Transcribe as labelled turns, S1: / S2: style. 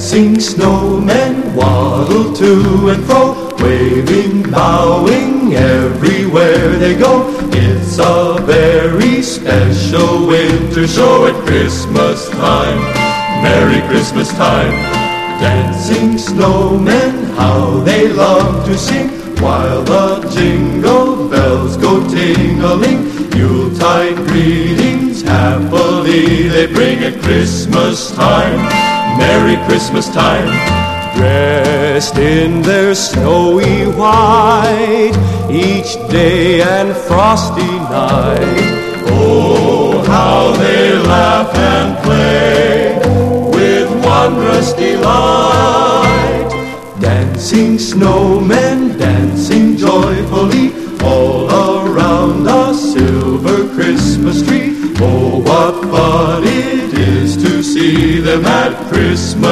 S1: Dancing snowmen waddle to and fro, waving, bowing everywhere they go. It's a very special winter show at Christmas time. Merry Christmas time. Dancing snowmen, how they love to sing, while the jingle bells go ting-a-ling. Yuletide greetings happily they bring at Christmas time. Merry Christmas time. Dressed in their snowy white, each day and frosty night. Oh, how they laugh and play with wondrous delight. Dancing snowmen, dancing joyfully, all around a silver Christmas tree. Oh, what fun it is to see them at Christmas